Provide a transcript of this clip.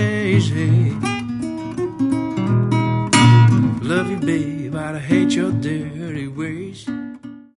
crazy. Love you, babe, but I hate your dirty ways.